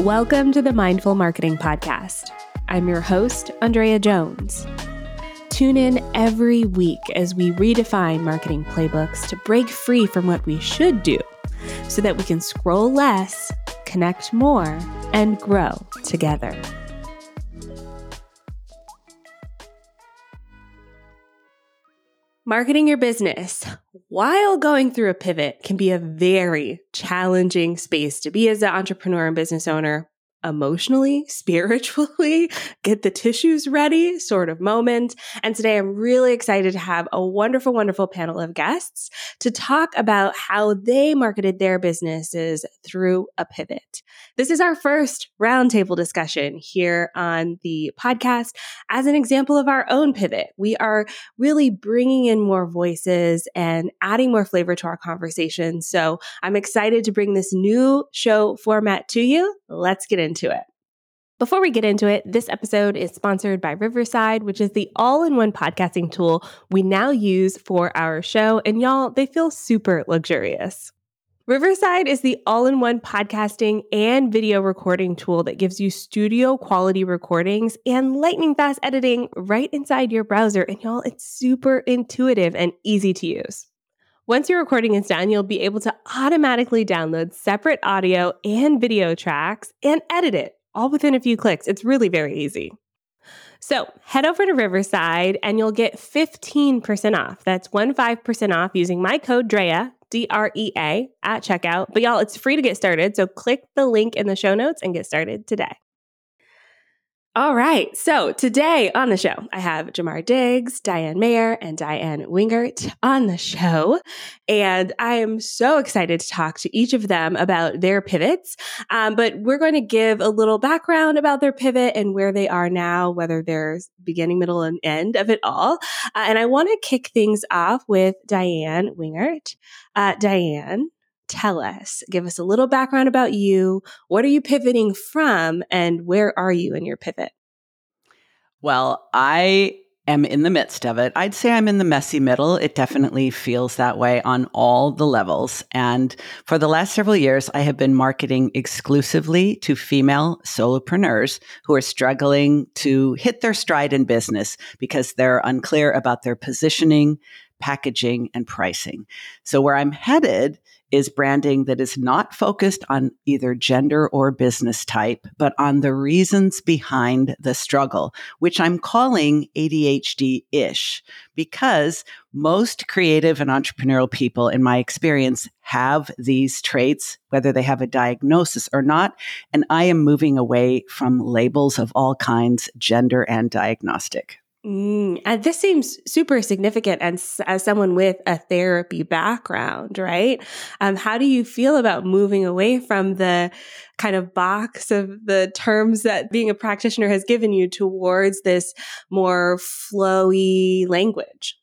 Welcome to the Mindful Marketing Podcast. I'm your host, Andrea Jones. Tune in every week as we redefine marketing playbooks to break free from what we should do so that we can scroll less, connect more, and grow together. Marketing your business while going through a pivot can be a very challenging space to be as an entrepreneur and business owner, emotionally, spiritually, get the tissues ready sort of moment. And today I'm really excited to have a wonderful, wonderful panel of guests to talk about how they marketed their businesses through a pivot. This is our first roundtable discussion here on the podcast as an example of our own pivot. We are really bringing in more voices and adding more flavor to our conversation. So I'm excited to bring this new show format to you. Let's get into it. Before we get into it, this episode is sponsored by Riverside, which is the all-in-one podcasting tool we now use for our show. And y'all, they feel super luxurious. Riverside is the all-in-one podcasting and video recording tool that gives you studio quality recordings and lightning fast editing right inside your browser. And y'all, it's super intuitive and easy to use. Once your recording is done, you'll be able to automatically download separate audio and video tracks and edit it all within a few clicks. It's really very easy. So head over to Riverside and you'll get 15% off. That's 15% off using my code DREA, DREA at checkout. But y'all, it's free to get started. So click the link in the show notes and get started today. All right. So today on the show, I have Jamar Diggs, Diane Mayer, and Diane Wingert on the show. And I am so excited to talk to each of them about their pivots. But we're going to give a little background about their pivot and where they are now, whether there's beginning, middle, and end of it all. And I want to kick things off with Diane Wingert. Diane, tell us, give us a little background about you. What are you pivoting from and where are you in your pivot? Well, I am in the midst of it. I'd say I'm in the messy middle. It definitely feels that way on all the levels. And for the last several years, I have been marketing exclusively to female solopreneurs who are struggling to hit their stride in business because they're unclear about their positioning, packaging, and pricing. So where I'm headed is branding that is not focused on either gender or business type, but on the reasons behind the struggle, which I'm calling ADHD-ish, because most creative and entrepreneurial people, in my experience, have these traits, whether they have a diagnosis or not. And I am moving away from labels of all kinds, gender and diagnostic. And this seems super significant as someone with a therapy background, right? How do you feel about moving away from the kind of box of the terms that being a practitioner has given you towards this more flowy language?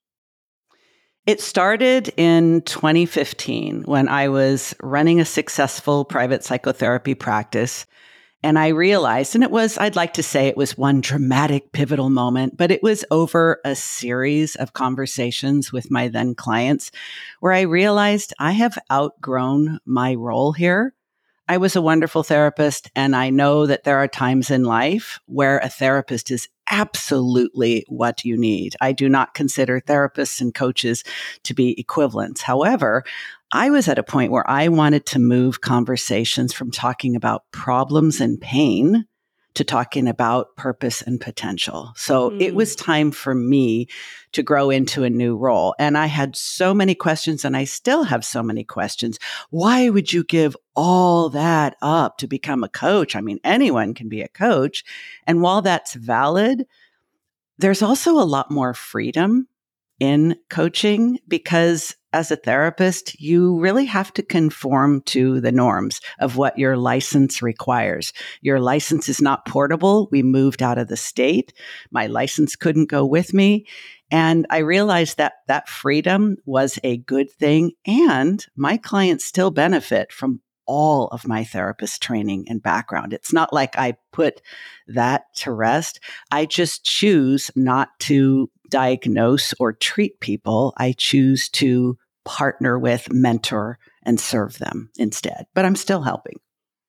It started in 2015 when I was running a successful private psychotherapy practice. And I realized, and I'd like to say it was one dramatic pivotal moment, but it was over a series of conversations with my then clients where I realized I have outgrown my role here. I was a wonderful therapist, and I know that there are times in life where a therapist is absolutely what you need. I do not consider therapists and coaches to be equivalents. However, I was at a point where I wanted to move conversations from talking about problems and pain to talking about purpose and potential. So it was time for me to grow into a new role. And I had so many questions, and I still have so many questions. Why would you give all that up to become a coach? I mean, anyone can be a coach. And while that's valid, there's also a lot more freedom in coaching because as a therapist, you really have to conform to the norms of what your license requires. Your license is not portable. We moved out of the state. My license couldn't go with me. And I realized that that freedom was a good thing. And my clients still benefit from all of my therapist training and background. It's not like I put that to rest. I just choose not to diagnose or treat people. I choose to partner with, mentor, and serve them instead. But I'm still helping.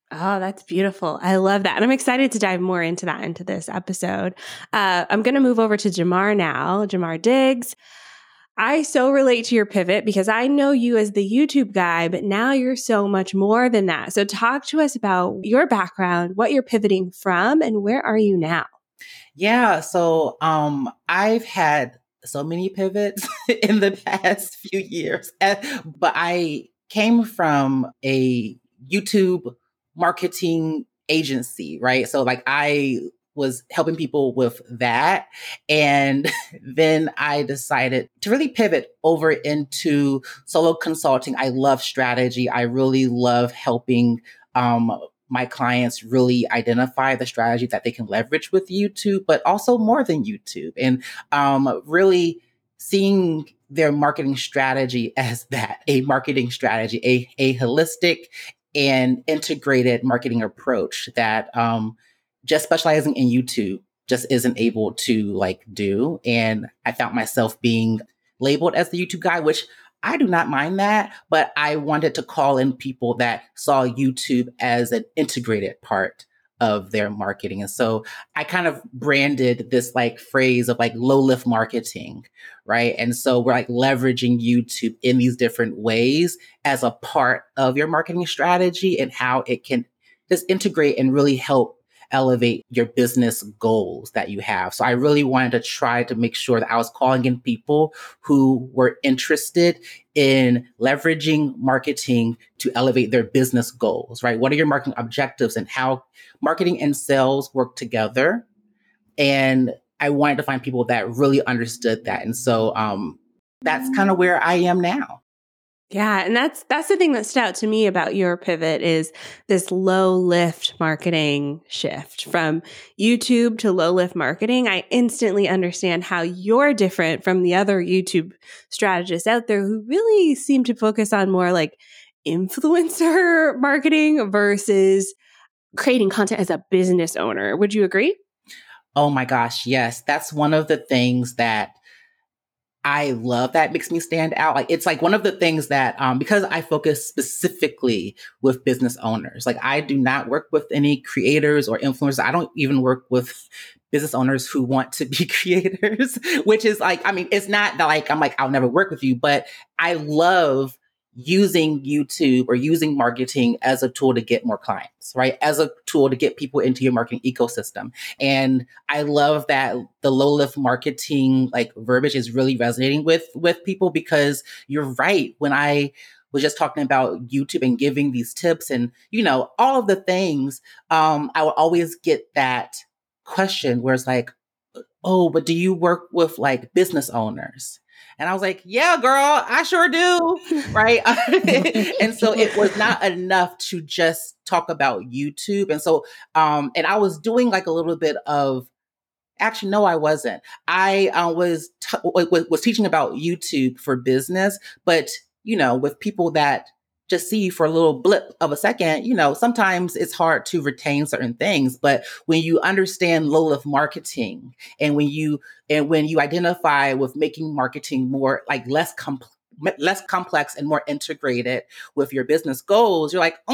Oh, that's beautiful. I love that. And I'm excited to dive more into that into this episode. I'm going to move over to Jamar now. Jamar Diggs. I so relate to your pivot because I know you as the YouTube guy, but now you're so much more than that. So talk to us about your background, what you're pivoting from, and where are you now? Yeah, so I've had so many pivots in the past few years, but I came from a YouTube marketing agency, right? So like I was helping people with that. And then I decided to really pivot over into solo consulting. I love strategy. I really love helping my clients really identify the strategy that they can leverage with YouTube, but also more than YouTube, and really seeing their marketing strategy as that, a marketing strategy, a holistic and integrated marketing approach that just specializing in YouTube just isn't able to like do. And I found myself being labeled as the YouTube guy, which I do not mind that, but I wanted to call in people that saw YouTube as an integrated part of their marketing. And so I kind of branded this like phrase of like low lift marketing, right? And so we're like leveraging YouTube in these different ways as a part of your marketing strategy and how it can just integrate and really help elevate your business goals that you have. So I really wanted to try to make sure that I was calling in people who were interested in leveraging marketing to elevate their business goals, right? What are your marketing objectives and how marketing and sales work together? And I wanted to find people that really understood that. And so that's kind of where I am now. Yeah, and that's the thing that stood out to me about your pivot is this low lift marketing shift from YouTube to low lift marketing. I instantly understand how you're different from the other YouTube strategists out there who really seem to focus on more like influencer marketing versus creating content as a business owner. Would you agree? Oh my gosh, yes. That's one of the things that I love that makes me stand out. Like it's like one of the things that because I focus specifically with business owners. Like I do not work with any creators or influencers. I don't even work with business owners who want to be creators, which is like, I mean, it's not that like I'm like I'll never work with you, but I love using YouTube or using marketing as a tool to get more clients, right? As a tool to get people into your marketing ecosystem. And I love that the low lift marketing like verbiage is really resonating with people because you're right. When I was just talking about YouTube and giving these tips and, you know, all of the things, I would always get that question where it's like, oh, but do you work with like business owners? And I was like, yeah, girl, I sure do. Right. And so it was not enough to just talk about YouTube. And so, and I was doing like a little bit of, actually, no, I wasn't. I was teaching about YouTube for business, but, you know, with people that just see you for a little blip of a second, you know, sometimes it's hard to retain certain things. But when you understand low lift marketing and when you identify with making marketing more like less complex and more integrated with your business goals, you're like,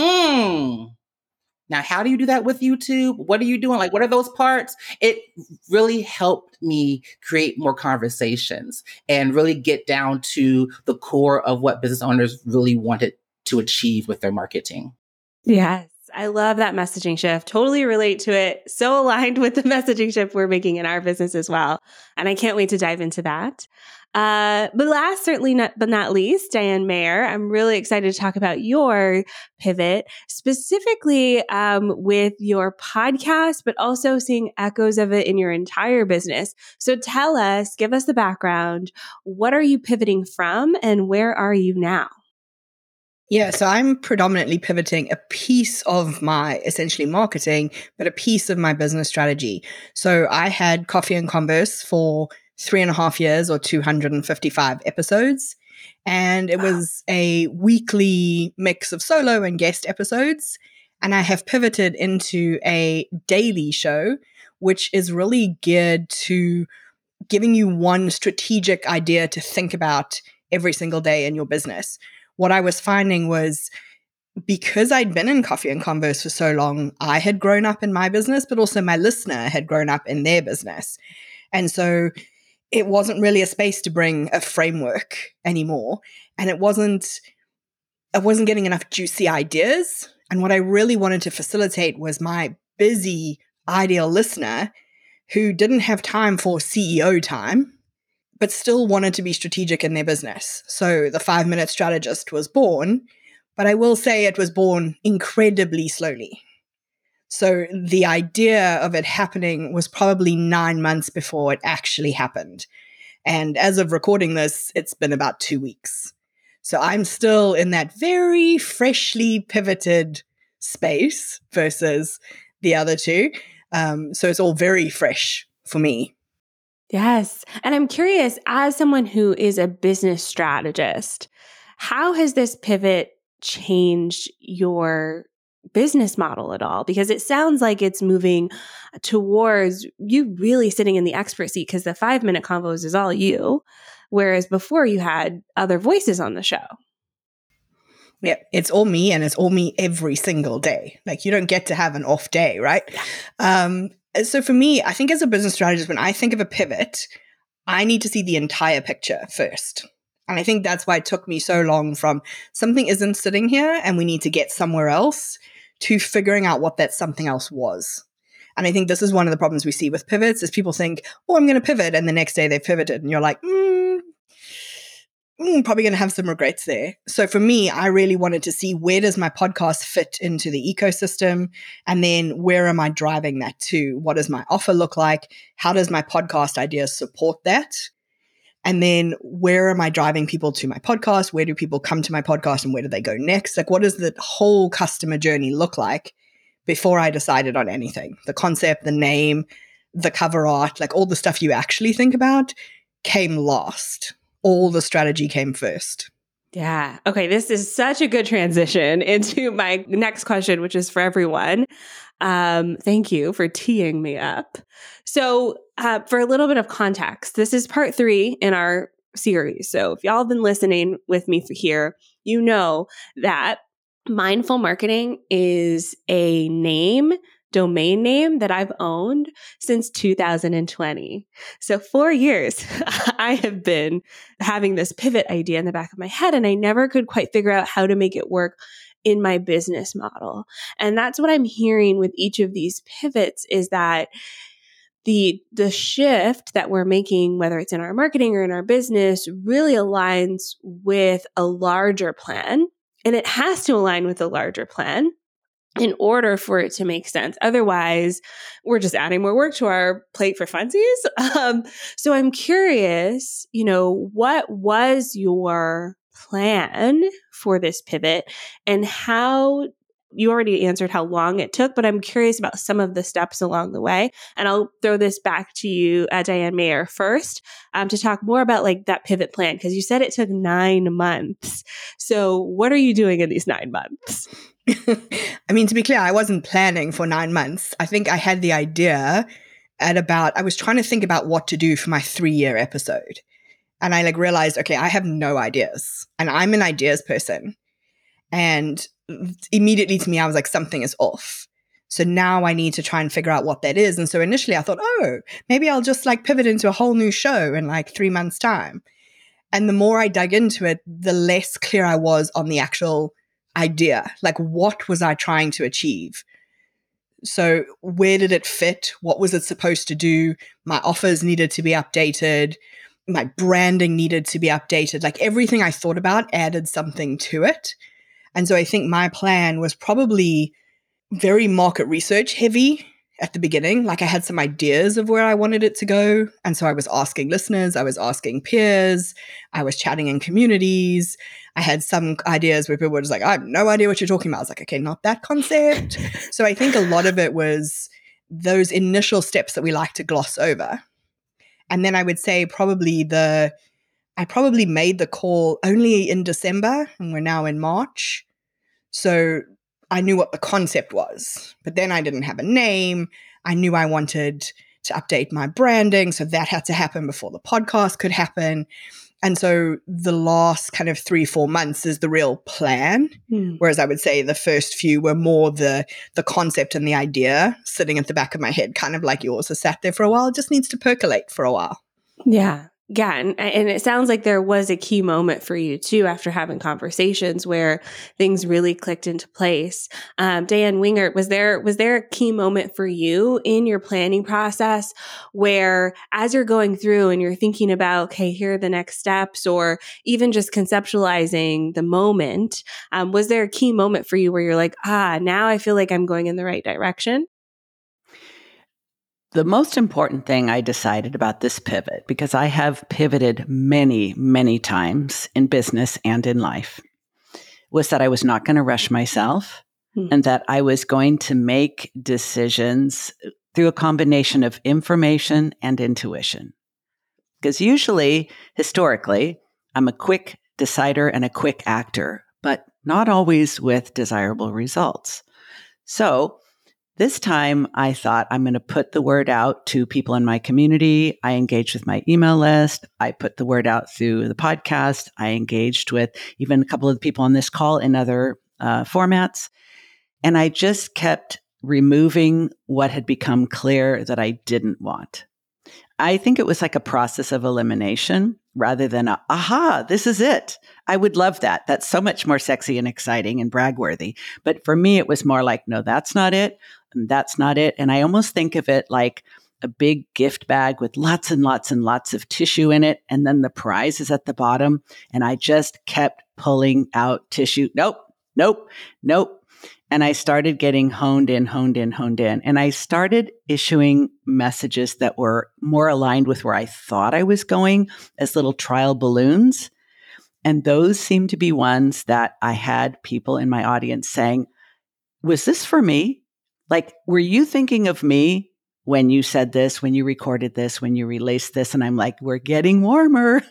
now, how do you do that with YouTube? What are you doing? Like, what are those parts? It really helped me create more conversations and really get down to the core of what business owners really wanted to achieve with their marketing. Yes. I love that messaging shift. Totally relate to it. So aligned with the messaging shift we're making in our business as well. And I can't wait to dive into that. But last, certainly not, but not least, Diane Mayer, I'm really excited to talk about your pivot, specifically with your podcast, but also seeing echoes of it in your entire business. So tell us, give us the background. What are you pivoting from and where are you now? Yeah, so I'm predominantly pivoting a piece of my essentially marketing, but a piece of my business strategy. So I had Coffee and Converse for 3.5 years or 255 episodes. And it was a weekly mix of solo and guest episodes. And I have pivoted into a daily show, which is really geared to giving you one strategic idea to think about every single day in your business. What I was finding was because I'd been in Coffee and Converse for so long, I had grown up in my business, but also my listener had grown up in their business. And so it wasn't really a space to bring a framework anymore. And I wasn't getting enough juicy ideas. And what I really wanted to facilitate was my busy, ideal listener who didn't have time for CEO time, but still wanted to be strategic in their business. So the 5-Minute Strategist was born, but I will say it was born incredibly slowly. So the idea of it happening was probably 9 months before it actually happened. And as of recording this, it's been about 2 weeks. So I'm still in that very freshly pivoted space versus the other two. So it's all very fresh for me. Yes. And I'm curious, as someone who is a business strategist, how has this pivot changed your business model at all? Because it sounds like it's moving towards you really sitting in the expert seat because the 5-minute convos is all you, whereas before you had other voices on the show. Yeah, it's all me, and it's all me every single day. Like, you don't get to have an off day, right? So for me, I think as a business strategist, when I think of a pivot, I need to see the entire picture first. And I think that's why it took me so long from something isn't sitting here and we need to get somewhere else to figuring out what that something else was. And I think this is one of the problems we see with pivots is people think, oh, I'm going to pivot. And the next day they've pivoted. And you're like, probably going to have some regrets there. So for me, I really wanted to see where does my podcast fit into the ecosystem? And then where am I driving that to? What does my offer look like? How does my podcast idea support that? And then where am I driving people to my podcast? Where do people come to my podcast and where do they go next? Like, what does the whole customer journey look like before I decided on anything? The concept, the name, the cover art, like all the stuff you actually think about came last. All the strategy came first. Yeah. Okay. This is such a good transition into my next question, which is for everyone. Thank you for teeing me up. So for a little bit of context, this is part 3 in our series. So if y'all have been listening with me here, you know that Mindful Marketing is a domain name that I've owned since 2020. So 4 years I have been having this pivot idea in the back of my head, and I never could quite figure out how to make it work in my business model. And that's what I'm hearing with each of these pivots is that the shift that we're making, whether it's in our marketing or in our business, really aligns with a larger plan. And it has to align with a larger plan in order for it to make sense. Otherwise, we're just adding more work to our plate for funsies. So I'm curious, what was your plan for this pivot and how you already answered how long it took, but I'm curious about some of the steps along the way. And I'll throw this back to you, Diane Mayer, first to talk more about like that pivot plan, because you said it took 9 months. So what are you doing in these 9 months? I mean, to be clear, I wasn't planning for 9 months. I think I had the idea I was trying to think about what to do for my 3-year episode. And I realized, okay, I have no ideas and I'm an ideas person. And immediately to me, I was like, something is off. So now I need to try and figure out what that is. And so initially I thought, maybe I'll just pivot into a whole new show in 3 months' time. And the more I dug into it, the less clear I was on the actual idea. What was I trying to achieve? So where did it fit? What was it supposed to do? My offers needed to be updated. My branding needed to be updated. Everything I thought about added something to it. And so I think my plan was probably very market research heavy at the beginning. I had some ideas of where I wanted it to go. And so I was asking listeners, I was asking peers, I was chatting in communities. I had some ideas where people were just I have no idea what you're talking about. I was like, okay, not that concept. So I think a lot of it was those initial steps that we like to gloss over. And then I would say I probably made the call only in December, and we're now in March. So I knew what the concept was, but then I didn't have a name. I knew I wanted to update my branding, so that had to happen before the podcast could happen. And so the last kind of 3-4 months is the real plan. Whereas I would say the first few were more the concept and the idea sitting at the back of my head, kind of like yours has sat there for a while. It just needs to percolate for a while. Yeah. Yeah. And it sounds like there was a key moment for you too, after having conversations where things really clicked into place. Diane Wingert, was there a key moment for you in your planning process where as you're going through and you're thinking about, okay, here are the next steps, or even just conceptualizing the moment, was there a key moment for you where you're like, now I feel like I'm going in the right direction? The most important thing I decided about this pivot, because I have pivoted many, many times in business and in life, was that I was not going to rush myself and that I was going to make decisions through a combination of information and intuition. Because usually, historically, I'm a quick decider and a quick actor, but not always with desirable results. So this time I thought I'm going to put the word out to people in my community. I engaged with my email list. I put the word out through the podcast. I engaged with even a couple of the people on this call in other formats. And I just kept removing what had become clear that I didn't want. I think it was like a process of elimination rather than this is it. I would love that. That's so much more sexy and exciting and brag-worthy. But for me, it was more like, no, that's not it. And that's not it. And I almost think of it like a big gift bag with lots and lots and lots of tissue in it. And then the prize is at the bottom. And I just kept pulling out tissue. Nope. And I started getting honed in. And I started issuing messages that were more aligned with where I thought I was going as little trial balloons. And those seemed to be ones that I had people in my audience saying, was this for me? Like, were you thinking of me when you said this, when you recorded this, when you released this? And I'm like, we're getting warmer.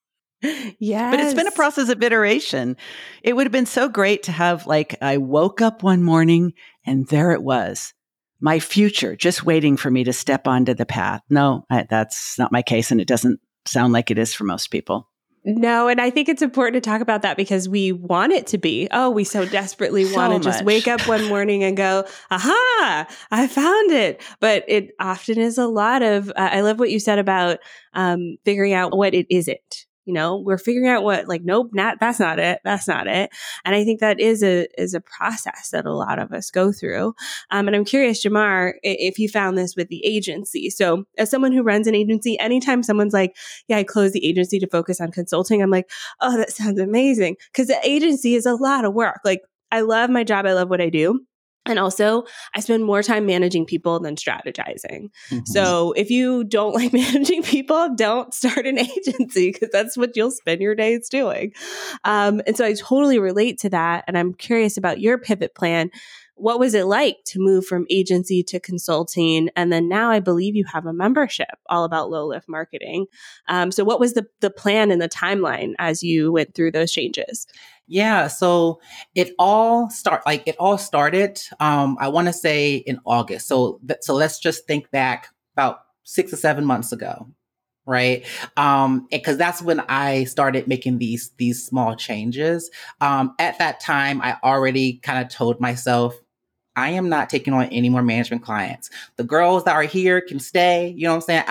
Yes. But it's been a process of iteration. It would have been so great to have, like, I woke up one morning and there it was, my future, just waiting for me to step onto the path. No, that's not my case. And it doesn't sound like it is for most people. No, and I think it's important to talk about that because we want it to be. Oh, we so desperately want to just wake up one morning and go, aha, I found it. But it often is a lot of, I love what you said about figuring out what it isn't. You know, we're figuring out what, like, nope, that's not it. That's not it. And I think that is a process that a lot of us go through. And I'm curious, Jamar, if you found this with the agency. So as someone who runs an agency, anytime someone's like, yeah, I closed the agency to focus on consulting, I'm like, oh, that sounds amazing. Because the agency is a lot of work. Like, I love my job. I love what I do. And also, I spend more time managing people than strategizing. Mm-hmm. So if you don't like managing people, don't start an agency because that's what you'll spend your days doing. And so I totally relate to that. And I'm curious about your pivot plan. What was it like to move from agency to consulting? And then now I believe you have a membership all about low lift marketing. So what was the plan and the timeline as you went through those changes? Yeah, so it all started. I want to say in August. So let's just think back about 6 or 7 months ago, right? Because that's when I started making these small changes. At that time, I already kind of told myself, I am not taking on any more management clients. The girls that are here can stay. You know what I'm saying?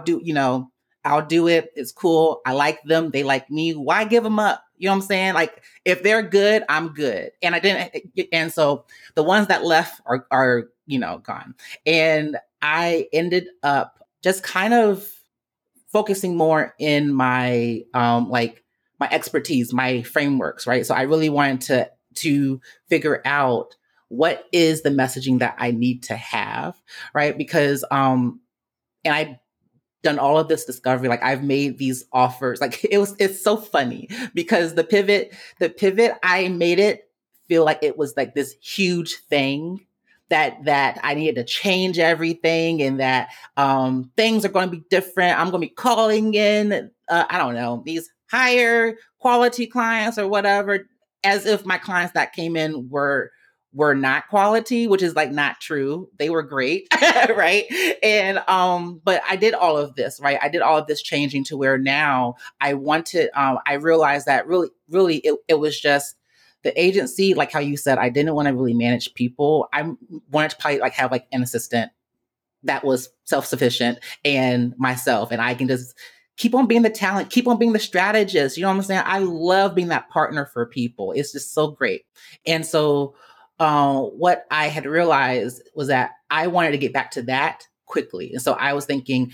I'll do it. It's cool. I like them. They like me. Why give them up? You know what I'm saying? Like, if they're good, I'm good. And I didn't. And so the ones that left are gone. And I ended up just kind of focusing more in my, my expertise, my frameworks, right? So I really wanted to figure out what is the messaging that I need to have, right? Because, and I done all of this discovery. Like, I've made these offers. Like, it's so funny because the pivot, I made it feel like it was like this huge thing that I needed to change everything and that things are going to be different. I'm going to be calling in, I don't know, these higher quality clients or whatever, as if my clients that came in were were not quality, which is like not true. They were great, right? And but I did all of this, right? I did all of this changing to where now I wanted, I realized that really it was just the agency, like how you said, I didn't want to really manage people. I wanted to probably like have like an assistant that was self-sufficient and myself, and I can just keep on being the talent, keep on being the strategist. You know what I'm saying? I love being that partner for people. It's just so great. And so what I had realized was that I wanted to get back to that quickly. And so I was thinking,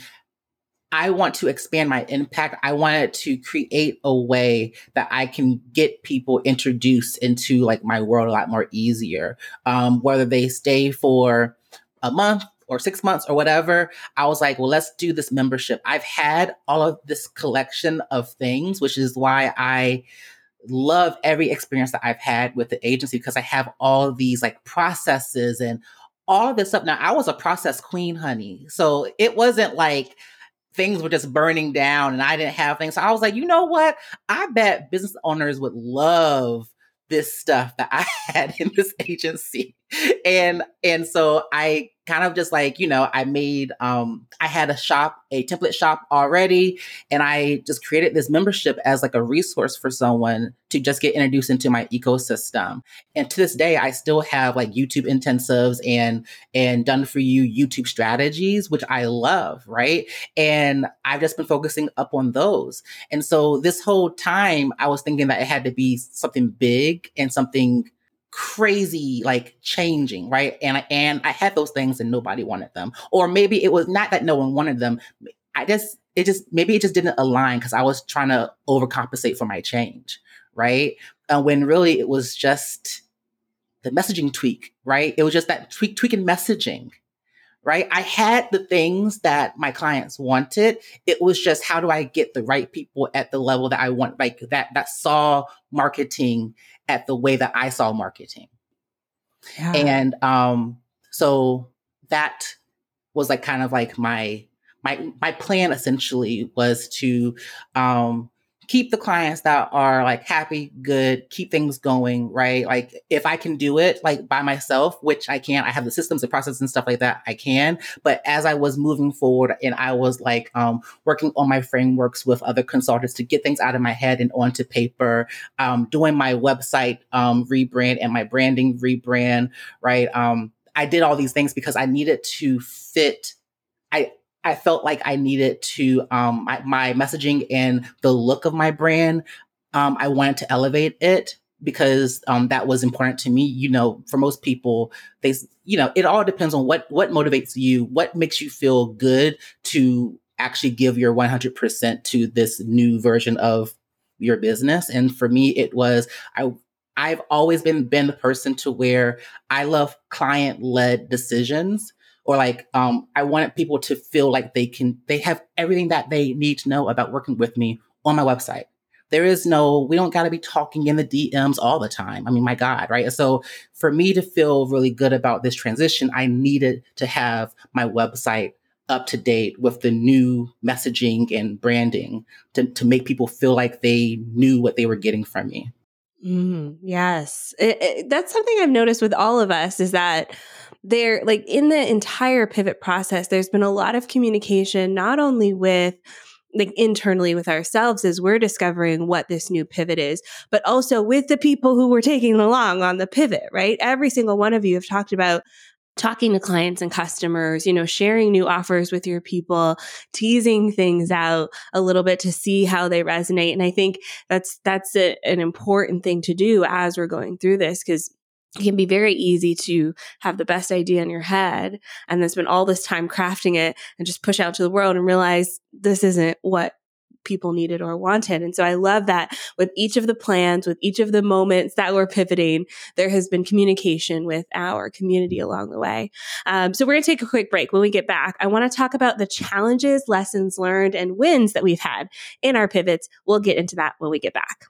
I want to expand my impact. I wanted to create a way that I can get people introduced into like my world a lot more easier. Whether they stay for a month or 6 months or whatever, I was like, well, let's do this membership. I've had all of this collection of things, which is why I love every experience that I've had with the agency, because I have all of these like processes and all of this stuff. Now, I was a process queen, honey. So it wasn't like things were just burning down and I didn't have things. So I was like, you know what? I bet business owners would love this stuff that I had in this agency. And so I kind of just like, I made, I had a template shop already, and I just created this membership as like a resource for someone to just get introduced into my ecosystem. And to this day, I still have like YouTube intensives and done for you YouTube strategies, which I love. Right. And I've just been focusing up on those. And so this whole time I was thinking that it had to be something big and something crazy, like changing, right? And I had those things and nobody wanted them. Or maybe it was not that no one wanted them. Maybe it just didn't align because I was trying to overcompensate for my change, right? When really it was just the messaging tweak, right? It was just that tweaking messaging, right? I had the things that my clients wanted. It was just, how do I get the right people at the level that I want, like that saw marketing at the way that I saw marketing. Yeah. And so that was like kind of like my plan essentially was to keep the clients that are like happy, good, keep things going, right? Like if I can do it like by myself, which I can, I have the systems and processes and stuff like that, I can. But as I was moving forward and I was like working on my frameworks with other consultants to get things out of my head and onto paper, doing my website rebrand and my branding rebrand, right? I did all these things because I needed to fit. I felt like I needed to, my messaging and the look of my brand, I wanted to elevate it because that was important to me. For most people, it all depends on what motivates you, what makes you feel good to actually give your 100% to this new version of your business. And for me, it was, I've always been the person to where I love client-led decisions. Or like, I wanted people to feel like they have everything that they need to know about working with me on my website. We don't got to be talking in the DMs all the time. I mean, my God, right? So for me to feel really good about this transition, I needed to have my website up to date with the new messaging and branding to make people feel like they knew what they were getting from me. Yes. That's something I've noticed with all of us is that there, like in the entire pivot process, there's been a lot of communication, not only with like internally with ourselves as we're discovering what this new pivot is, but also with the people who were taking along on the pivot, right? Every single one of you have talked about talking to clients and customers, sharing new offers with your people, teasing things out a little bit to see how they resonate. And I think that's an important thing to do as we're going through this, because it can be very easy to have the best idea in your head and then spend all this time crafting it and just push out to the world and realize this isn't what people needed or wanted. And so I love that with each of the plans, with each of the moments that we're pivoting, there has been communication with our community along the way. So we're going to take a quick break. When we get back, I want to talk about the challenges, lessons learned, and wins that we've had in our pivots. We'll get into that when we get back.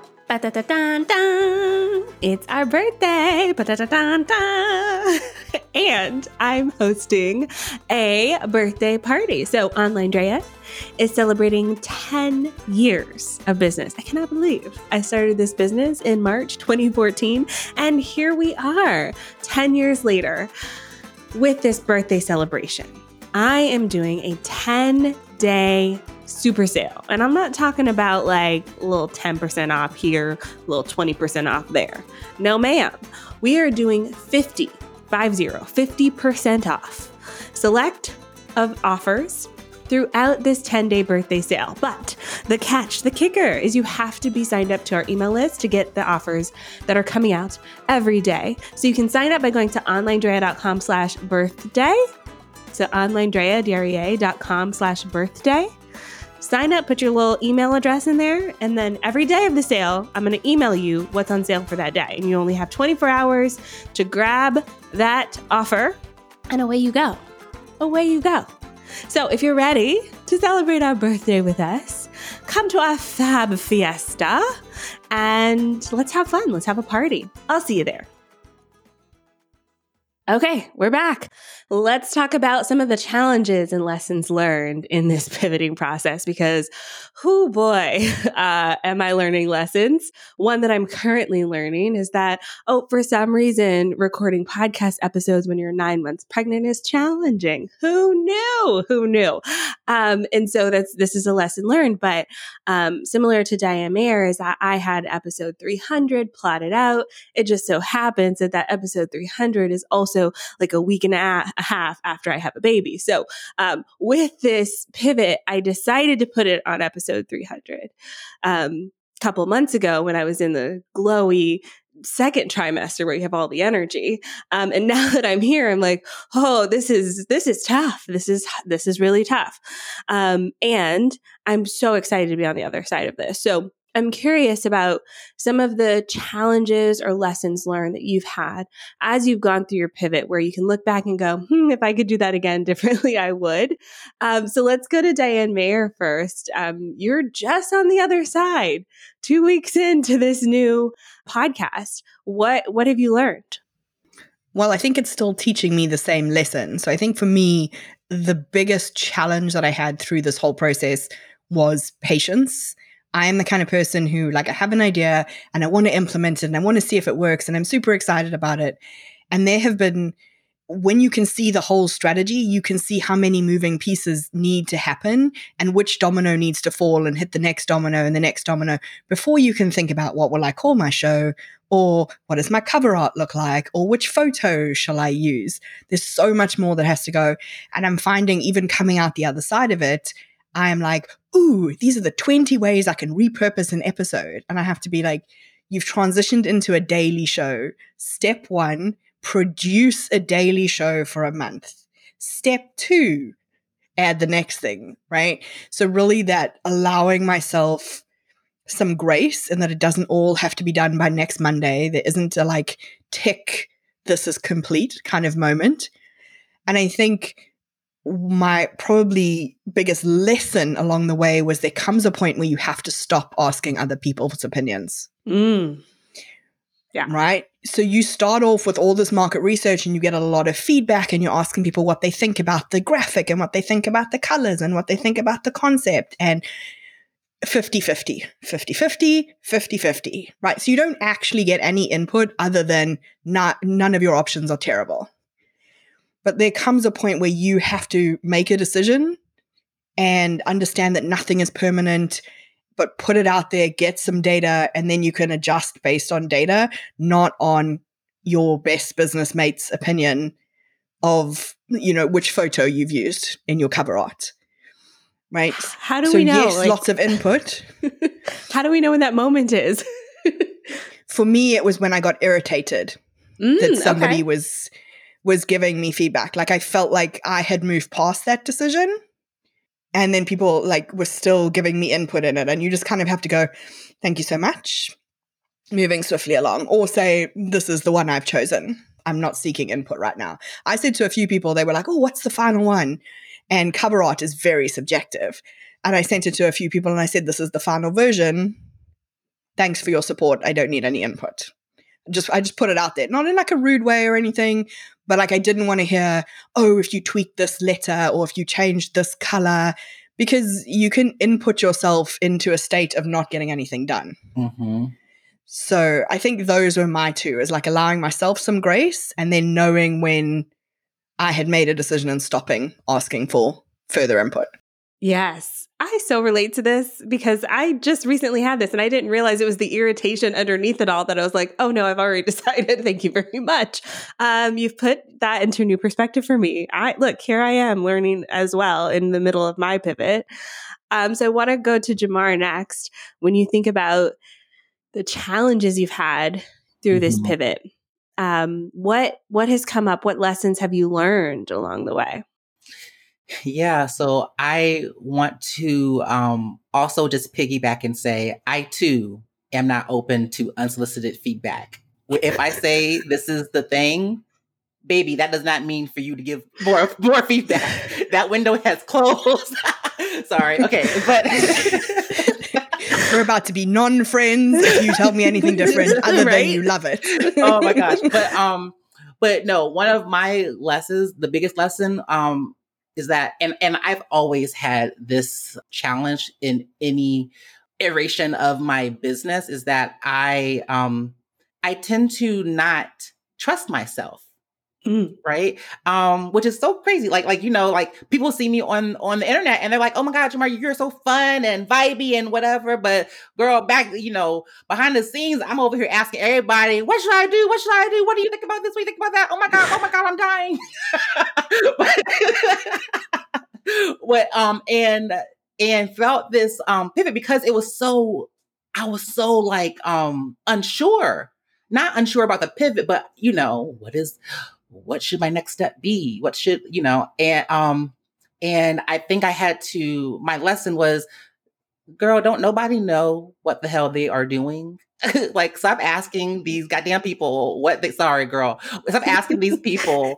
Ba-da-da-dun-dun. It's our birthday. Ba-da-da-dun-dun. And I'm hosting a birthday party. So Online Drea is celebrating 10 years of business. I cannot believe I started this business in March 2014. And here we are 10 years later with this birthday celebration. I am doing a 10-day super sale. And I'm not talking about like a little 10% off here, a little 20% off there. No, ma'am. We are doing 50% off select of offers throughout this 10-day birthday sale. But the catch, the kicker, is you have to be signed up to our email list to get the offers that are coming out every day. So you can sign up by going to onlinedrea.com/birthday. So onlinedrea.com/birthday. Sign up, put your little email address in there, and then every day of the sale, I'm going to email you what's on sale for that day. And you only have 24 hours to grab that offer, and away you go. Away you go. So if you're ready to celebrate our birthday with us, come to our Fab Fiesta, and let's have fun. Let's have a party. I'll see you there. Okay, we're back. Let's talk about some of the challenges and lessons learned in this pivoting process because, oh boy, am I learning lessons. One that I'm currently learning is that, for some reason, recording podcast episodes when you're 9 months pregnant is challenging. Who knew? Who knew? And so this is a lesson learned, but similar to Diane Mayer is that I had episode 300 plotted out. It just so happens that episode 300 is also like a week and a half after I have a baby. So with this pivot, I decided to put it on episode 300. A couple months ago when I was in the glowy second trimester where you have all the energy. And now that I'm here, I'm like, oh, this is tough. This is really tough. And I'm so excited to be on the other side of this. So I'm curious about some of the challenges or lessons learned that you've had as you've gone through your pivot where you can look back and go, if I could do that again differently, I would. So let's go to Diane Mayer first. You're just on the other side, 2 weeks into this new podcast. What have you learned? Well, I think it's still teaching me the same lesson. So I think for me, the biggest challenge that I had through this whole process was patience. I am the kind of person who, I have an idea and I want to implement it and I want to see if it works and I'm super excited about it. And there have been, when you can see the whole strategy, you can see how many moving pieces need to happen and which domino needs to fall and hit the next domino and the next domino before you can think about what will I call my show or what does my cover art look like or which photo shall I use. There's so much more that has to go. And I'm finding even coming out the other side of it, I'm like, ooh, these are the 20 ways I can repurpose an episode. And I have to be like, you've transitioned into a daily show. Step 1, produce a daily show for a month. Step 2, add the next thing, right? So really that allowing myself some grace and that it doesn't all have to be done by next Monday. There isn't a tick, this is complete kind of moment. And I think my probably biggest lesson along the way was there comes a point where you have to stop asking other people's opinions. Yeah. Right? So you start off with all this market research and you get a lot of feedback and you're asking people what they think about the graphic and what they think about the colors and what they think about the concept and 50-50, 50-50, 50-50, right? So you don't actually get any input other than none of your options are terrible. But there comes a point where you have to make a decision and understand that nothing is permanent, but put it out there, get some data, and then you can adjust based on data, not on your best business mate's opinion of, which photo you've used in your cover art. Right? How do we know? Yes, lots of input. How do we know when that moment is? For me, it was when I got irritated that somebody was giving me feedback. I felt like I had moved past that decision and then people were still giving me input in it. And you just kind of have to go, thank you so much, moving swiftly along, or say, this is the one I've chosen. I'm not seeking input right now. I said to a few people, they were like, oh, what's the final one? And cover art is very subjective. And I sent it to a few people and I said, this is the final version. Thanks for your support. I don't need any input. I just put it out there, not in like a rude way or anything, but like I didn't want to hear, oh, if you tweak this letter or if you change this color, because you can input yourself into a state of not getting anything done. Mm-hmm. So I think those were my two, is like allowing myself some grace and then knowing when I had made a decision and stopping asking for further input. Yes. I so relate to this because I just recently had this and I didn't realize it was the irritation underneath it all that I was like, oh no, I've already decided. Thank you very much. You've put that into a new perspective for me. Look, here I am learning as well in the middle of my pivot. So I want to go to Jamar next. When you think about the challenges you've had through this pivot, what has come up? What lessons have you learned along the way? Yeah, so I want to also just piggyback and say, I too am not open to unsolicited feedback. If I say this is the thing, baby, that does not mean for you to give more feedback. That window has closed. Sorry. Okay, but we're about to be non-friends if you tell me anything different other than you love it. Oh my gosh. But no, one of my lessons, the biggest lesson, is that, and I've always had this challenge in any iteration of my business, is that I tend to not trust myself. Right. Which is so crazy. Like, you know, like people see me on the internet and they're like, oh my God, Jamar, you're so fun and vibey and whatever. But girl, back, you know, behind the scenes, I'm over here asking everybody, what should I do? What should I do? What do you think about this? What do you think about that? Oh my God, I'm dying. And felt this pivot because I was so like unsure. Not unsure about the pivot, but you know, what should my next step be? What should, you know, and I think my lesson was, girl, don't nobody know what the hell they are doing. Like, stop asking these goddamn people stop asking these people,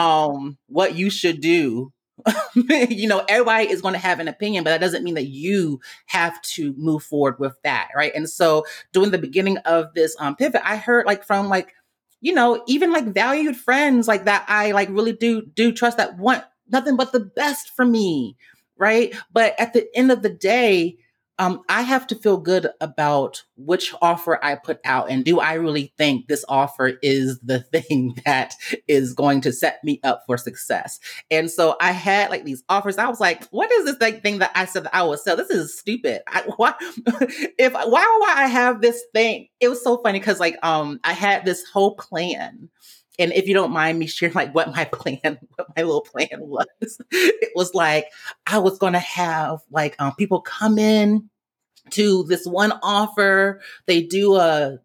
what you should do. You know, everybody is going to have an opinion, but that doesn't mean that you have to move forward with that. Right. And so during the beginning of this pivot, I heard like from like, you know, even like valued friends like that, I like really do trust, that want nothing but the best for me. Right. But at the end of the day, I have to feel good about which offer I put out. And do I really think this offer is the thing that is going to set me up for success? And so I had like these offers. I was like, what is this thing that I said that I would sell? This is stupid. Why would I have this thing? It was so funny because like, I had this whole plan. And if you don't mind me sharing like what my little plan was, it was like, I was going to have like people come in to this one offer. They do a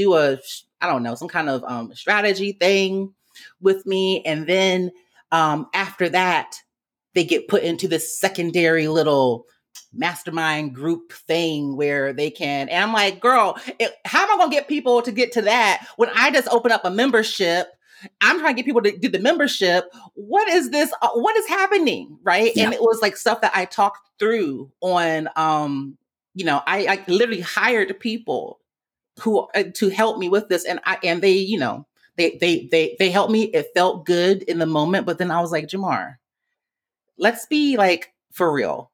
I don't know, some kind of strategy thing with me. And then after that, they get put into this secondary little mastermind group thing where they can, and I'm like, girl, how am I going to get people to get to that when I just open up a membership? I'm trying to get people to do the membership. What is this? What is happening? Right. Yeah. And it was like stuff that I talked through on, you know, I literally hired people who to help me with this. And they, you know, they helped me. It felt good in the moment. But then I was like, Jamar, let's be like for real.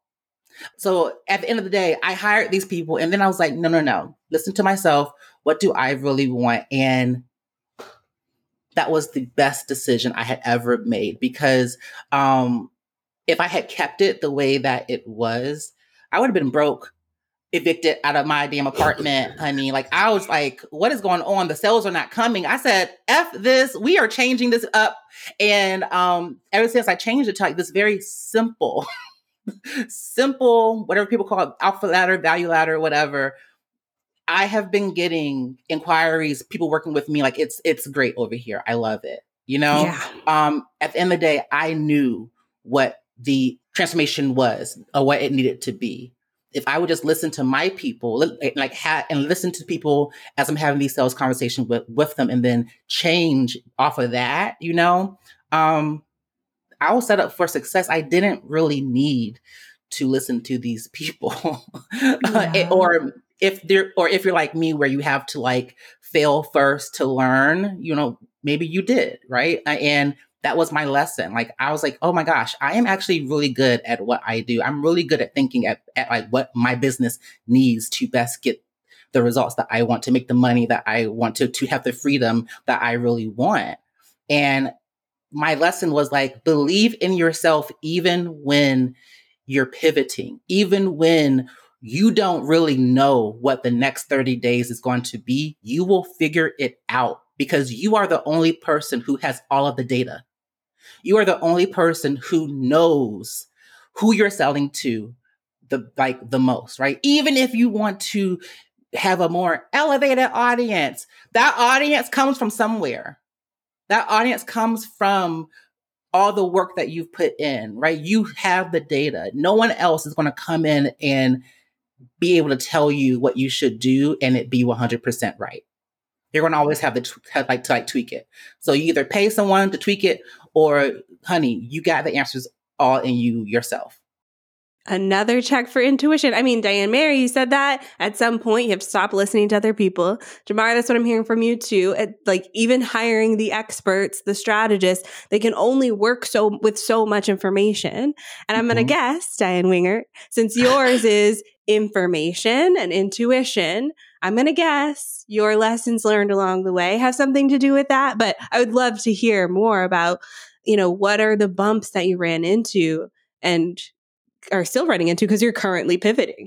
So at the end of the day, I hired these people. And then I was like, no. Listen to myself. What do I really want? And that was the best decision I had ever made, because if I had kept it the way that it was, I would have been broke, evicted out of my damn apartment, honey. Like, I was like, what is going on? The sales are not coming. I said, F this, we are changing this up. And ever since I changed it to like this very simple, whatever people call it, alpha ladder, value ladder, whatever, I have been getting inquiries, people working with me, like it's great over here. I love it. You know, at the end of the day, I knew what the transformation was or what it needed to be. If I would just listen to my people, and listen to people as I'm having these sales conversations with them, and then change off of that, you know, I was set up for success. I didn't really need to listen to these people, or if you're like me, where you have to like fail first to learn, maybe you did, right? And that was my lesson. Like, I was like, oh my gosh, I am actually really good at what I do. I'm really good at thinking at like what my business needs to best get the results that I want, to make the money that I want, to have the freedom that I really want. And my lesson was like, believe in yourself, even when you're pivoting, even when you don't really know what the next 30 days is going to be, you will figure it out, because you are the only person who has all of the data. You are the only person who knows who you're selling to the most, right? Even if you want to have a more elevated audience, that audience comes from somewhere. That audience comes from all the work that you've put in, right? You have the data. No one else is going to come in and be able to tell you what you should do and it be 100% right. You're going to always have to tweak it. So you either pay someone to tweak it, or honey, you got the answers all in you yourself. Another check for intuition. I mean, Diane Mary, you said that at some point you have to stop listening to other people. Jamar, that's what I'm hearing from you too. Like, even hiring the experts, the strategists, they can only work with so much information. And I'm going to guess, Diane Winger, since yours is information and intuition, I'm going to guess your lessons learned along the way have something to do with that. But I would love to hear more about, what are the bumps that you ran into and are still running into because you're currently pivoting.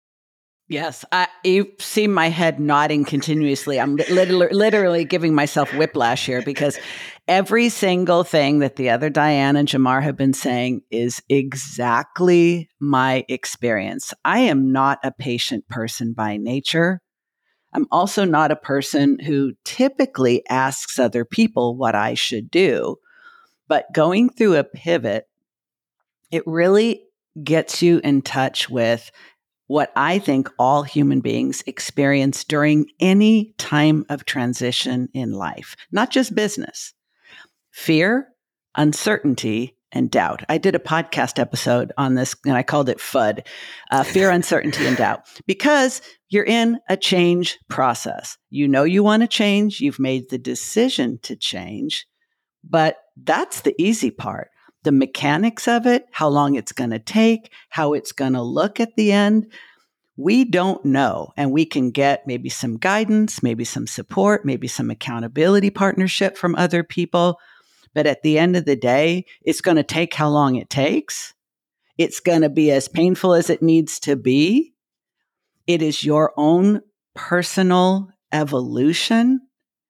Yes, you see my head nodding continuously. I'm literally giving myself whiplash here, because every single thing that the other Diane and Jamar have been saying is exactly my experience. I am not a patient person by nature. I'm also not a person who typically asks other people what I should do. But going through a pivot, it really gets you in touch with what I think all human beings experience during any time of transition in life, not just business. Fear, uncertainty, and doubt. I did a podcast episode on this, and I called it FUD, fear, uncertainty, and doubt, because you're in a change process. You know you want to change. You've made the decision to change, but that's the easy part. The mechanics of it, how long it's going to take, how it's going to look at the end, we don't know. And we can get maybe some guidance, maybe some support, maybe some accountability partnership from other people. But at the end of the day, it's going to take how long it takes. It's going to be as painful as it needs to be. It is your own personal evolution.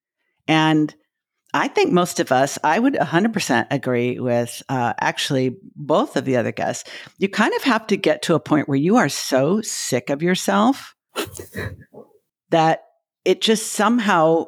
And I think most of us, I would 100% agree with actually both of the other guests. You kind of have to get to a point where you are so sick of yourself that it just somehow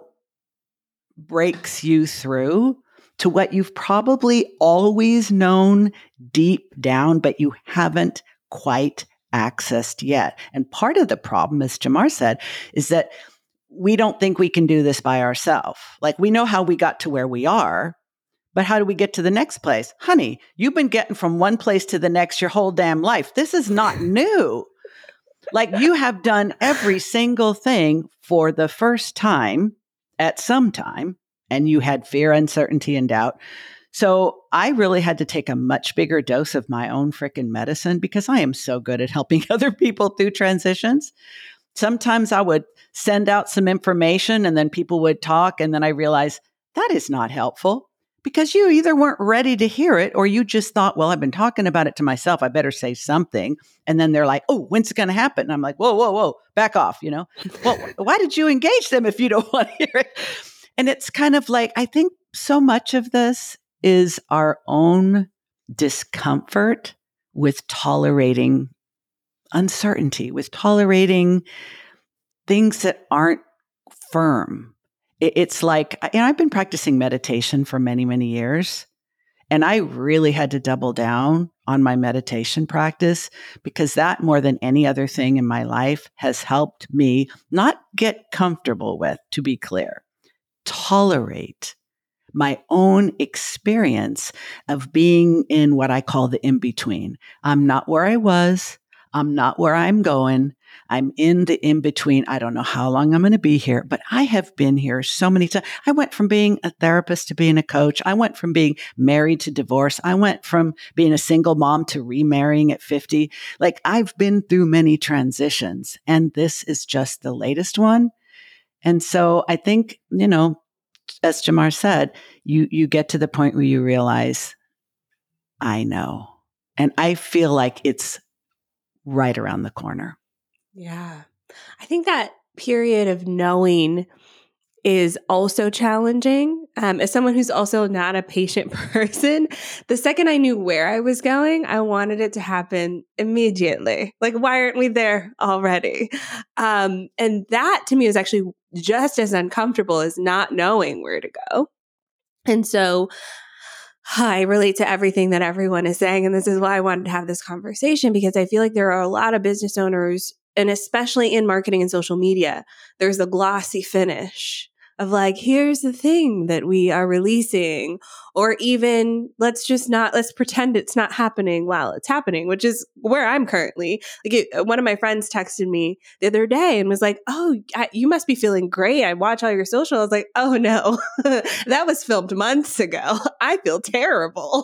breaks you through to what you've probably always known deep down, but you haven't quite accessed yet. And part of the problem, as Jamar said, is that we don't think we can do this by ourselves. Like, we know how we got to where we are, but how do we get to the next place? Honey, you've been getting from one place to the next your whole damn life. This is not new. Like, you have done every single thing for the first time at some time, and you had fear, uncertainty, and doubt. So I really had to take a much bigger dose of my own freaking medicine, because I am so good at helping other people through transitions. Sometimes I would send out some information and then people would talk, and then I realized that is not helpful, because you either weren't ready to hear it, or you just thought, well, I've been talking about it to myself, I better say something. And then they're like, oh, when's it going to happen? And I'm like, whoa, back off, Well, why did you engage them if you don't want to hear it? And it's kind of like, I think so much of this is our own discomfort with tolerating uncertainty, with tolerating things that aren't firm. It's like, I've been practicing meditation for many, many years, and I really had to double down on my meditation practice, because that, more than any other thing in my life, has helped me not get comfortable with, to be clear, tolerate my own experience of being in what I call the in-between. I'm not where I was. I'm not where I'm going. I'm in the in between. I don't know how long I'm going to be here, but I have been here so many times. I went from being a therapist to being a coach. I went from being married to divorce. I went from being a single mom to remarrying at 50. Like, I've been through many transitions, and this is just the latest one. And so I think, as Jamar said, you get to the point where you realize, I know. And I feel like it's right around the corner. Yeah. I think that period of knowing is also challenging. As someone who's also not a patient person, the second I knew where I was going, I wanted it to happen immediately. Like, why aren't we there already? And that to me was actually just as uncomfortable as not knowing where to go. And so I relate to everything that everyone is saying. And this is why I wanted to have this conversation, because I feel like there are a lot of business owners, and especially in marketing and social media, there's a glossy finish of like, here's the thing that we are releasing, or even let's pretend it's not happening while it's happening, which is where I'm currently. One of my friends texted me the other day and was like, oh, you must be feeling great. I watch all your social. I was like, oh no, that was filmed months ago. I feel terrible.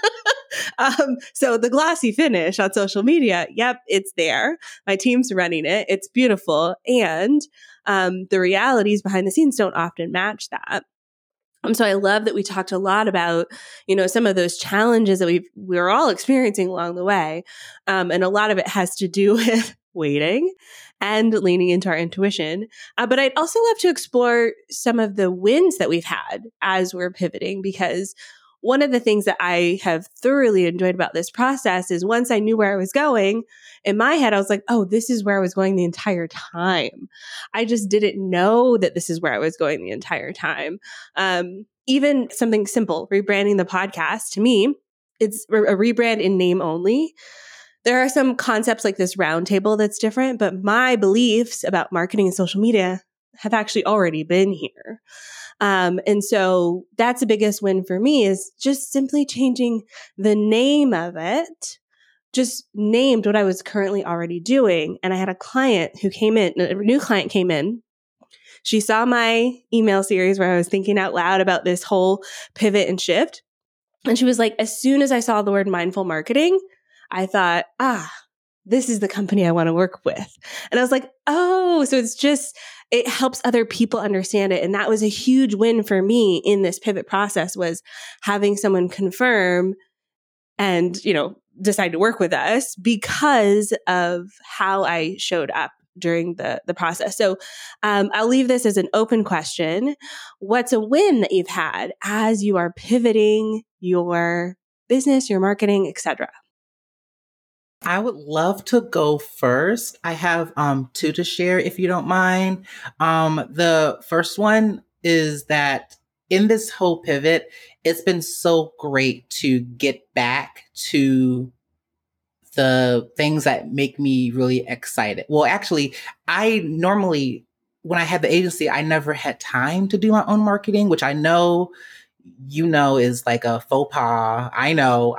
So the glossy finish on social media, yep, it's there. My team's running it. It's beautiful. And the realities behind the scenes don't often match that. So I love that we talked a lot about, some of those challenges that we're all experiencing along the way. And a lot of it has to do with waiting and leaning into our intuition. But I'd also love to explore some of the wins that we've had as we're pivoting, because one of the things that I have thoroughly enjoyed about this process is once I knew where I was going, in my head, I was like, oh, this is where I was going the entire time. I just didn't know that this is where I was going the entire time. Even something simple, rebranding the podcast, to me, it's a rebrand in name only. There are some concepts like this roundtable that's different, but my beliefs about marketing and social media have actually already been here. And so that's the biggest win for me, is just simply changing the name of it, just named what I was currently already doing. And I had a client who came in, a new client came in. She saw my email series where I was thinking out loud about this whole pivot and shift. And she was like, as soon as I saw the word mindful marketing, I thought, this is the company I want to work with. And I was like, oh, so it helps other people understand it. And that was a huge win for me in this pivot process, was having someone confirm and, decide to work with us because of how I showed up during the process. So I'll leave this as an open question. What's a win that you've had as you are pivoting your business, your marketing, etc.? I would love to go first. I have two to share, if you don't mind. The first one is that in this whole pivot, it's been so great to get back to the things that make me really excited. Well, actually, I normally, when I had the agency, I never had time to do my own marketing, which I know, is like a faux pas. I know.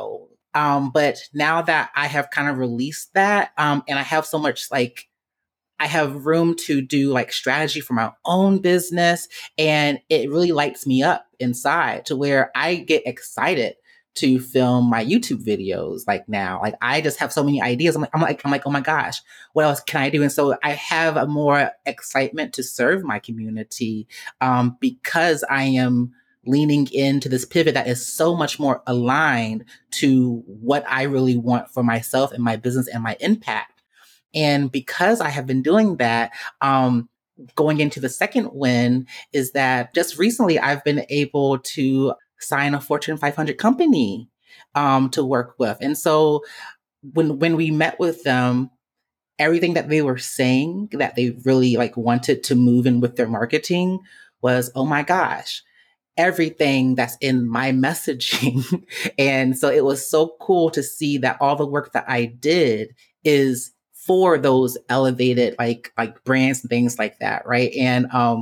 But now that I have kind of released that, and I have so much, I have room to do like strategy for my own business, and it really lights me up inside to where I get excited to film my YouTube videos. Like now, like I just have so many ideas. I'm like, oh my gosh, what else can I do? And so I have a more excitement to serve my community, because I am leaning into this pivot that is so much more aligned to what I really want for myself and my business and my impact. And because I have been doing that, going into the second win is that just recently I've been able to sign a Fortune 500 company to work with. And so when we met with them, everything that they were saying that they really wanted to move in with their marketing was, oh my gosh, everything that's in my messaging. And so it was so cool to see that all the work that I did is for those elevated like brands and things like that, right? And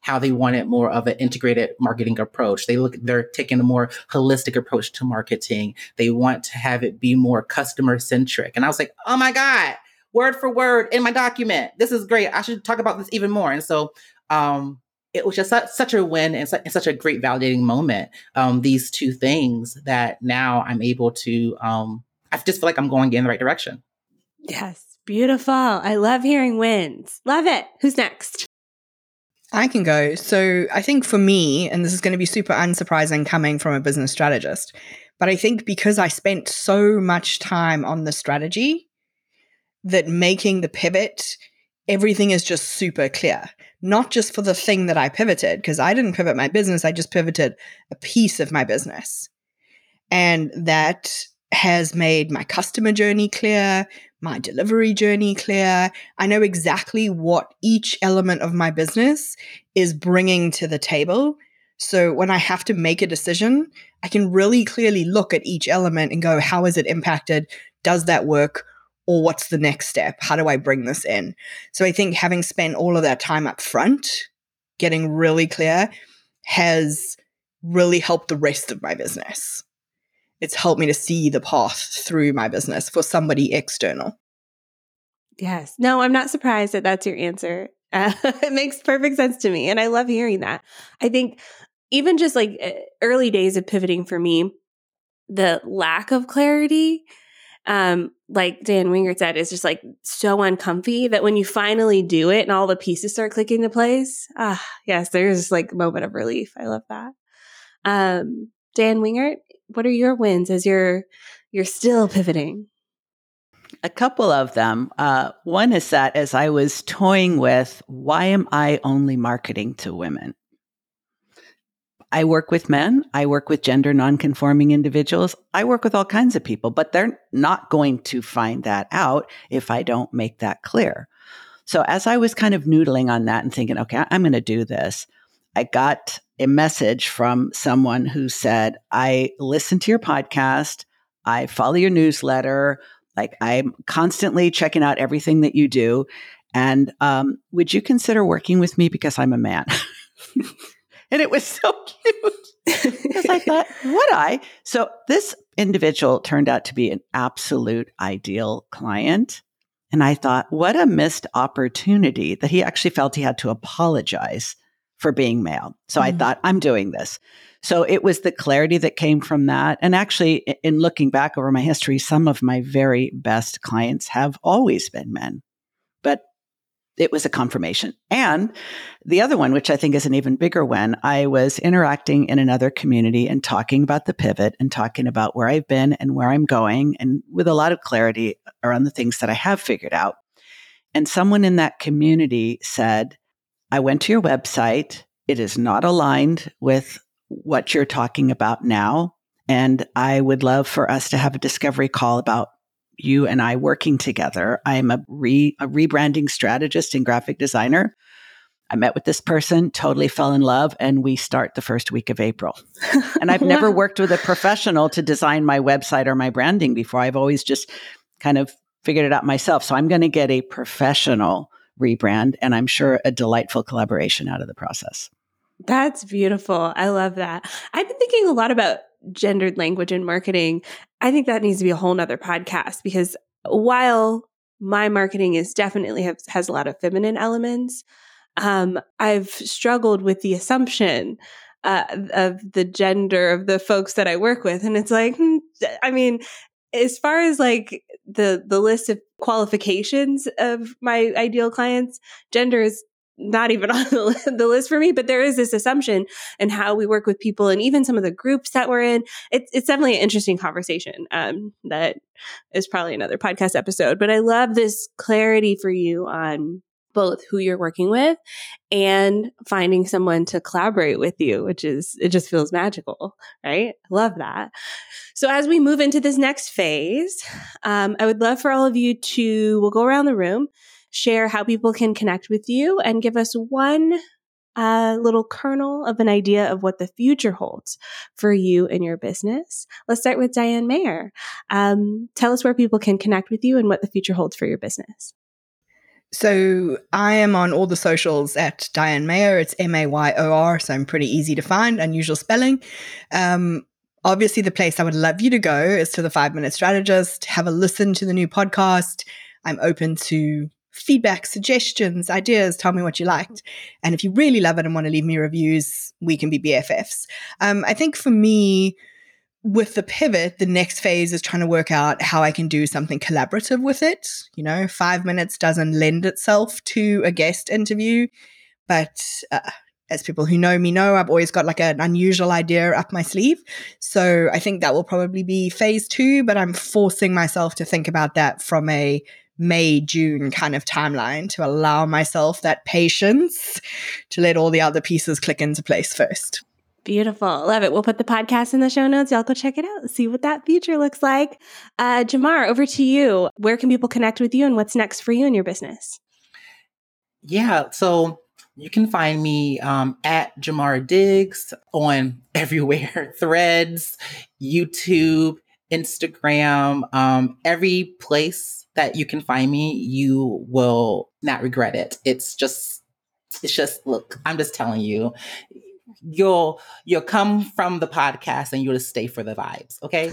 how they wanted more of an integrated marketing approach. They're taking a more holistic approach to marketing. They want to have it be more customer centric. And I was like, oh my God, word for word in my document. This is great. I should talk about this even more. And so, it was just such a win and such a great validating moment. These two things that now I'm able to, I just feel like I'm going in the right direction. Yes. Beautiful. I love hearing wins. Love it. Who's next? I can go. So I think for me, and this is going to be super unsurprising coming from a business strategist, but I think because I spent so much time on the strategy that making the pivot, everything is just super clear. Not just for the thing that I pivoted, because I didn't pivot my business, I just pivoted a piece of my business. And that has made my customer journey clear, my delivery journey clear. I know exactly what each element of my business is bringing to the table. So when I have to make a decision, I can really clearly look at each element and go, how is it impacted? Does that work? Or what's the next step? How do I bring this in? So I think having spent all of that time up front, getting really clear, has really helped the rest of my business. It's helped me to see the path through my business for somebody external. Yes. No, I'm not surprised that that's your answer. It makes perfect sense to me. And I love hearing that. I think even just like early days of pivoting for me, the lack of clarity, like Dan Wingert said, is just like so uncomfy that when you finally do it and all the pieces start clicking into place, yes, there's like a moment of relief. I love that. Dan Wingert, what are your wins as you're still pivoting? A couple of them. One is that as I was toying with, why am I only marketing to women? I work with men. I work with gender nonconforming individuals. I work with all kinds of people, but they're not going to find that out if I don't make that clear. So as I was kind of noodling on that and thinking, okay, I'm going to do this, I got a message from someone who said, I listen to your podcast. I follow your newsletter. Like I'm constantly checking out everything that you do. And would you consider working with me because I'm a man? And it was so cute because I thought, would I? So this individual turned out to be an absolute ideal client. And I thought, what a missed opportunity that he actually felt he had to apologize for being male. So I thought, I'm doing this. So it was the clarity that came from that. And actually, in looking back over my history, some of my very best clients have always been men. But it was a confirmation. And the other one, which I think is an even bigger one, I was interacting in another community and talking about the pivot and talking about where I've been and where I'm going, and with a lot of clarity around the things that I have figured out. And someone in that community said, I went to your website. It is not aligned with what you're talking about now. And I would love for us to have a discovery call about you and I working together. I'm a rebranding strategist and graphic designer. I met with this person, totally fell in love, and we start the first week of April. And I've never worked with a professional to design my website or my branding before. I've always just kind of figured it out myself. So I'm going to get a professional rebrand, and I'm sure a delightful collaboration out of the process. That's beautiful. I love that. I've been thinking a lot about gendered language in marketing. I think that needs to be a whole nother podcast, because while my marketing is definitely has a lot of feminine elements, I've struggled with the assumption of the gender of the folks that I work with. And it's like, I mean, as far as like the list of qualifications of my ideal clients, gender is not even on the list for me, but there is this assumption in how we work with people, and even some of the groups that we're in. It's definitely an interesting conversation that is probably another podcast episode. But I love this clarity for you on both who you're working with and finding someone to collaborate with you, it just feels magical, right? I love that. So as we move into this next phase, I would love for all of you we'll go around the room, share how people can connect with you, and give us one little kernel of an idea of what the future holds for you and your business. Let's start with Diane Mayer. Tell us where people can connect with you and what the future holds for your business. So I am on all the socials at Diane Mayor. It's Mayor, so I'm pretty easy to find, unusual spelling. Obviously, the place I would love you to go is to the 5-Minute Strategist. Have a listen to the new podcast. I'm open to feedback, suggestions, ideas. Tell me what you liked. And if you really love it and want to leave me reviews, we can be BFFs. I think for me, with the pivot, the next phase is trying to work out how I can do something collaborative with it. 5 minutes doesn't lend itself to a guest interview, but as people who know me know, I've always got like an unusual idea up my sleeve. So I think that will probably be phase 2, but I'm forcing myself to think about that from a May, June kind of timeline to allow myself that patience to let all the other pieces click into place first. Beautiful. Love it. We'll put the podcast in the show notes. Y'all go check it out. See what that future looks like. Jamar, over to you. Where can people connect with you and what's next for you in your business? Yeah. So you can find me at Jamar Diggs on everywhere. Threads, YouTube, Instagram, every place that you can find me, you will not regret it. It's just, look, I'm just telling you. You'll come from the podcast and you'll just stay for the vibes. Okay.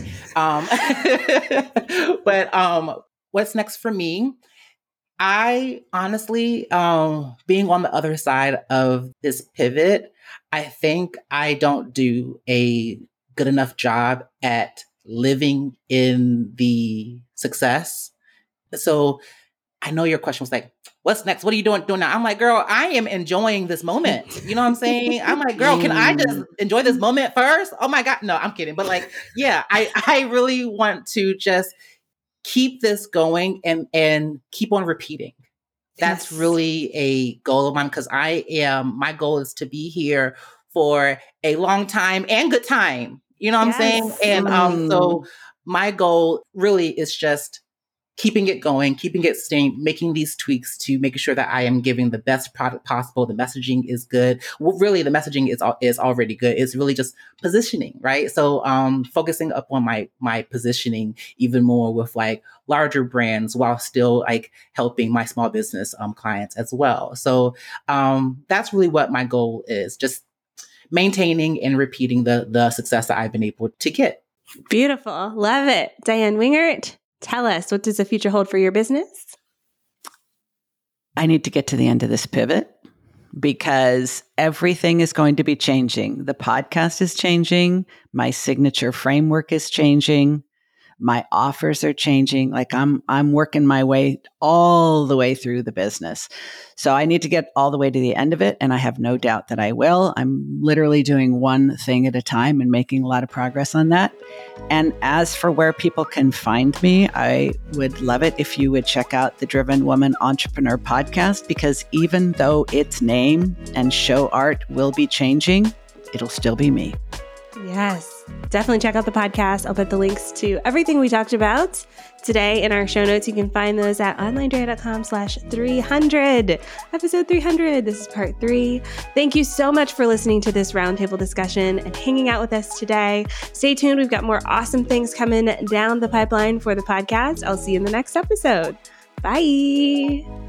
But what's next for me? I honestly, being on the other side of this pivot, I think I don't do a good enough job at living in the success. So I know your question was like, what's next? What are you doing now? I'm like, girl, I am enjoying this moment. You know what I'm saying? I'm like, girl, can I just enjoy this moment first? Oh my God. No, I'm kidding. But like, yeah, I really want to just keep this going and keep on repeating. That's really a goal of mine because my goal is to be here for a long time and good time. You know what I'm saying? And so my goal really is just keeping it going, keeping it staying, making these tweaks to making sure that I am giving the best product possible. The messaging is good. Well, really, the messaging is already good. It's really just positioning, right? So focusing up on my positioning even more with like larger brands while still like helping my small business clients as well. So that's really what my goal is, just maintaining and repeating the success that I've been able to get. Beautiful. Love it. Diane Wingert, tell us, what does the future hold for your business? I need to get to the end of this pivot because everything is going to be changing. The podcast is changing. My signature framework is changing. My offers are changing. Like I'm working my way all the way through the business. So I need to get all the way to the end of it. And I have no doubt that I will. I'm literally doing one thing at a time and making a lot of progress on that. And as for where people can find me, I would love it if you would check out the Driven Woman Entrepreneur podcast, because even though its name and show art will be changing, it'll still be me. Yes, definitely check out the podcast. I'll put the links to everything we talked about today in our show notes. You can find those at onlinedrea.com/300. Episode 300. This is part 3. Thank you so much for listening to this roundtable discussion and hanging out with us today. Stay tuned. We've got more awesome things coming down the pipeline for the podcast. I'll see you in the next episode. Bye.